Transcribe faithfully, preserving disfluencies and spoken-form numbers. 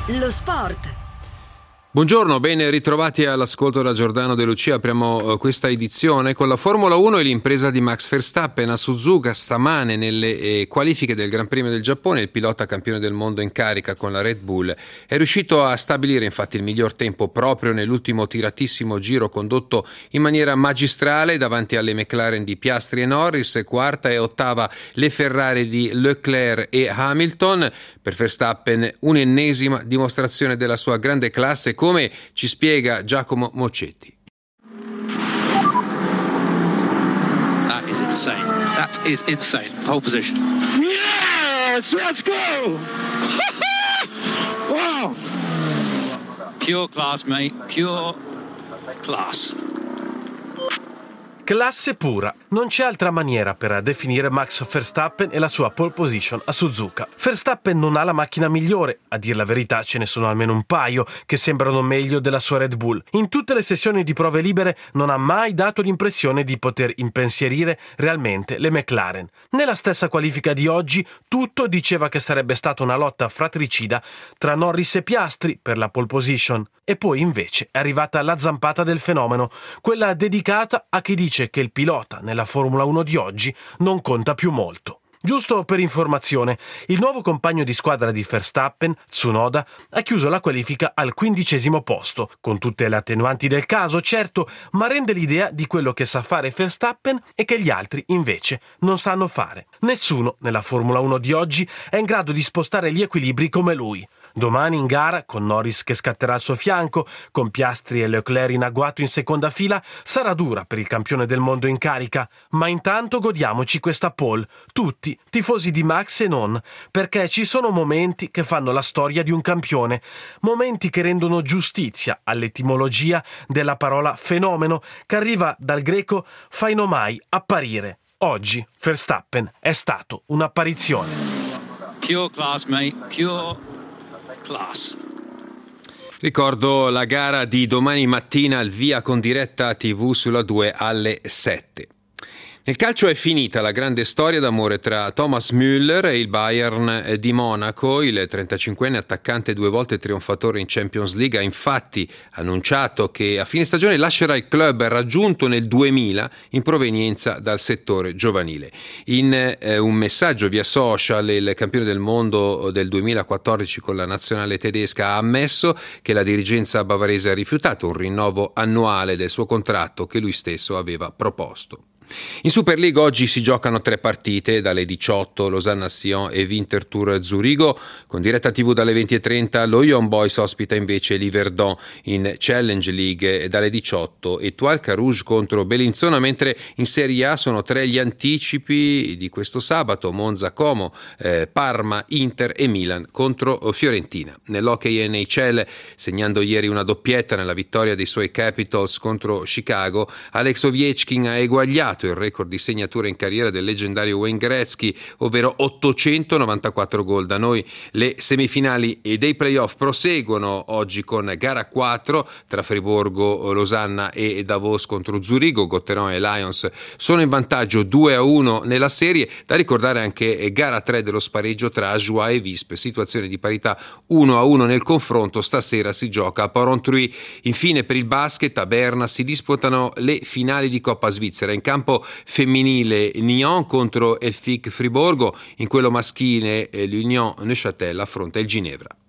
Lo sport. Buongiorno, ben ritrovati all'ascolto da Giordano De Lucia. Apriamo questa edizione con la Formula uno e l'impresa di Max Verstappen a Suzuka. Stamane nelle eh, qualifiche del Gran Premio del Giappone il pilota campione del mondo in carica con la Red Bull è riuscito a stabilire infatti il miglior tempo proprio nell'ultimo tiratissimo giro condotto in maniera magistrale davanti alle McLaren di Piastri e Norris, quarta e ottava le Ferrari di Leclerc e Hamilton. Per Verstappen un'ennesima dimostrazione della sua grande classe, come ci spiega Giacomo Moccetti. That is insane. That is insane. Pole position. Yes, let's go. Wow. Pure class, mate. Pure class. Classe pura. Non c'è altra maniera per definire Max Verstappen e la sua pole position a Suzuka. Verstappen non ha la macchina migliore, a dir la verità ce ne sono almeno un paio che sembrano meglio della sua Red Bull. In tutte le sessioni di prove libere non ha mai dato l'impressione di poter impensierire realmente le McLaren. Nella stessa qualifica di oggi tutto diceva che sarebbe stata una lotta fratricida tra Norris e Piastri per la pole position. E poi invece è arrivata la zampata del fenomeno, quella dedicata a chi dice che il pilota nella Formula uno di oggi non conta più molto. Giusto per informazione, il nuovo compagno di squadra di Verstappen, Tsunoda, ha chiuso la qualifica al quindicesimo posto, con tutte le attenuanti del caso, certo, ma rende l'idea di quello che sa fare Verstappen e che gli altri invece non sanno fare. Nessuno nella Formula uno di oggi è in grado di spostare gli equilibri come lui. Domani in gara, con Norris che scatterà al suo fianco, con Piastri e Leclerc in agguato in seconda fila, sarà dura per il campione del mondo in carica, ma intanto godiamoci questa pole, tutti tifosi di Max e non, perché ci sono momenti che fanno la storia di un campione, momenti che rendono giustizia all'etimologia della parola fenomeno, che arriva dal greco phainomai, apparire. Oggi Verstappen è stato un'apparizione. Pure class, mate. Pure class. Ricordo la gara di domani mattina al via con diretta tivù sulla due alle sette. Nel calcio è finita la grande storia d'amore tra Thomas Müller e il Bayern di Monaco. Il trentacinquenne attaccante due volte trionfatore in Champions League ha infatti annunciato che a fine stagione lascerà il club raggiunto nel duemila in provenienza dal settore giovanile. In eh, un messaggio via social il campione del mondo del duemilaquattordici con la nazionale tedesca ha ammesso che la dirigenza bavarese ha rifiutato un rinnovo annuale del suo contratto che lui stesso aveva proposto. In Super League oggi si giocano tre partite, dalle diciotto Lausanne-Sion e Winterthur Zurigo, con diretta tivù dalle venti e trenta lo Young Boys ospita invece l'Yverdon. In Challenge League dalle diciotto Étoile Carouge contro Bellinzona, mentre in Serie A sono tre gli anticipi di questo sabato: Monza Como, eh, Parma, Inter e Milan contro Fiorentina. Nell'hockey N H L, segnando ieri una doppietta nella vittoria dei suoi Capitals contro Chicago, Alex Ovechkin ha eguagliato il record di segnature in carriera del leggendario Wayne Gretzky, ovvero ottocentonovantaquattro gol. Da noi le semifinali e dei playoff proseguono oggi con gara quattro tra Friburgo, Losanna e Davos contro Zurigo. Gotteron e Lions sono in vantaggio due a uno nella serie. Da ricordare anche gara tre dello spareggio tra Ajoie e Visp, situazione di parità uno a uno nel confronto. Stasera si gioca a Porrentruy. Infine per il basket a Berna si disputano le finali di Coppa Svizzera. In campo femminile Nyon contro il F I C Friburgo, in quello maschile l'Union Neuchâtel affronta il Ginevra.